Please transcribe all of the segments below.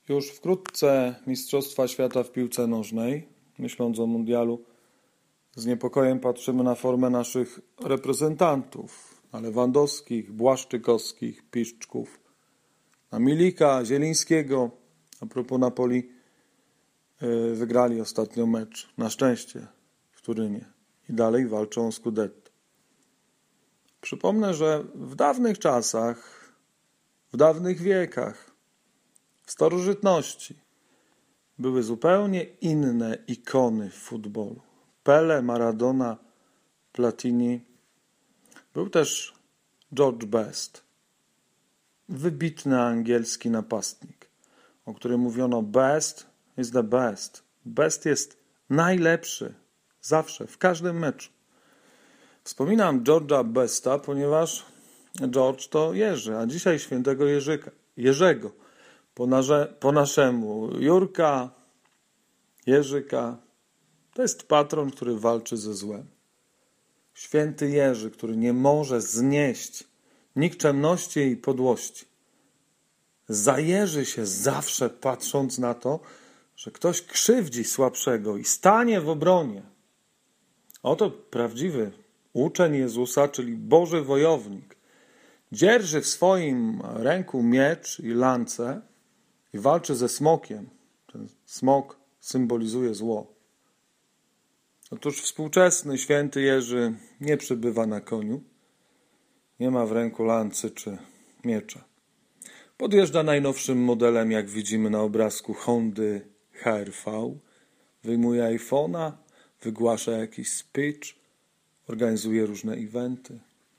Już wkrótce Mistrzostwa Świata w piłce nożnej. Myśląc o mundialu, z niepokojem patrzymy na formę naszych reprezentantów. Na Lewandowskich, Błaszczykowskich, Piszczków, na Milika, Zielińskiego. A propos Napoli, wygrali ostatnio mecz. Na szczęście w Turynie. I dalej walczą o Scudetto. Przypomnę, że w dawnych czasach, w dawnych wiekach, w starożytności były zupełnie inne ikony w futbolu. Pele, Maradona, Platini. Był też George Best, wybitny angielski napastnik, o którym mówiono best is the best. Best jest najlepszy, zawsze, w każdym meczu. Wspominam George'a Besta, ponieważ George to Jerzy, a dzisiaj świętego Jerzego. Po naszemu Jurka, Jerzyka. To jest patron, który walczy ze złem. Święty Jerzy, który nie może znieść nikczemności i podłości. Zajeży się zawsze, patrząc na to, że ktoś krzywdzi słabszego i stanie w obronie. Oto prawdziwy uczeń Jezusa, czyli Boży wojownik. Dzierży w swoim ręku miecz i lancę i walczy ze smokiem. Ten smok symbolizuje zło. Otóż współczesny święty Jerzy nie przybywa na koniu, nie ma w ręku lancy czy miecza. Podjeżdża najnowszym modelem, jak widzimy na obrazku, Hondy HR-V, wyjmuje iPhone'a, wygłasza jakiś speech, organizuje różne eventy.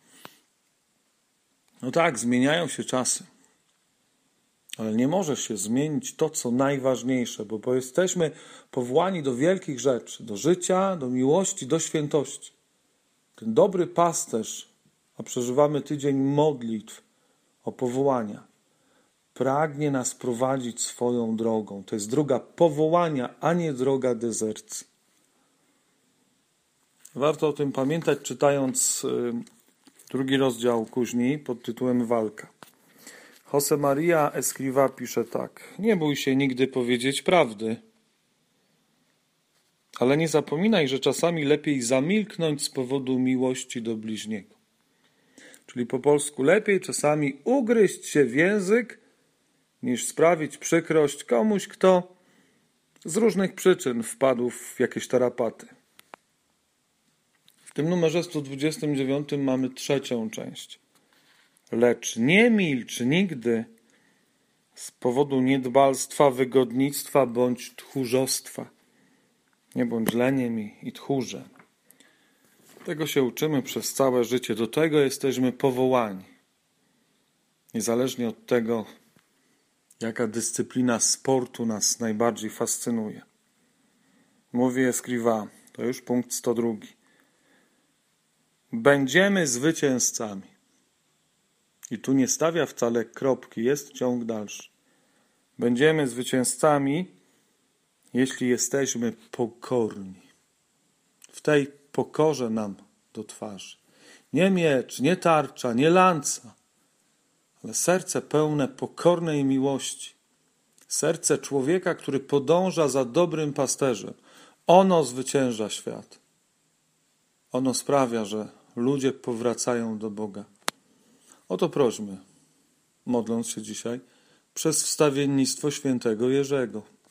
No tak, zmieniają się czasy, ale nie może się zmienić to, co najważniejsze, bo jesteśmy powołani do wielkich rzeczy, do życia, do miłości, do świętości. Ten dobry pasterz, a przeżywamy tydzień modlitw o powołania, pragnie nas prowadzić swoją drogą. To jest droga powołania, a nie droga dezercji. Warto o tym pamiętać, czytając drugi rozdział Kuźni pod tytułem Walka. José María Escrivá pisze tak. Nie bój się nigdy powiedzieć prawdy, ale nie zapominaj, że czasami lepiej zamilknąć z powodu miłości do bliźniego. Czyli po polsku lepiej czasami ugryźć się w język, niż sprawić przykrość komuś, kto z różnych przyczyn wpadł w jakieś tarapaty. W tym numerze 129 mamy trzecią część. Lecz nie milcz nigdy z powodu niedbalstwa, wygodnictwa bądź tchórzostwa. Nie bądź leniem i tchórzem. Tego się uczymy przez całe życie. Do tego jesteśmy powołani. Niezależnie od tego, jaka dyscyplina sportu nas najbardziej fascynuje. Mówi Escrivá, to już punkt 102. Będziemy zwycięzcami. I tu nie stawia wcale kropki, jest ciąg dalszy. Będziemy zwycięzcami, jeśli jesteśmy pokorni. W tej pokorze nam do twarzy. Nie miecz, nie tarcza, nie lanca, ale serce pełne pokornej miłości. Serce człowieka, który podąża za dobrym pasterzem. Ono zwycięża świat. Ono sprawia, że ludzie powracają do Boga. O to prośmy, modląc się dzisiaj, przez wstawiennictwo świętego Jerzego.